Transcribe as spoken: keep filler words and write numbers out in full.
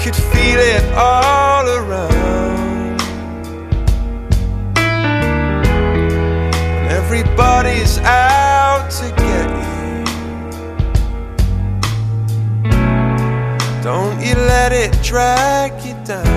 could feel it all around. And everybody's out to get you. Don't you let it drag you down.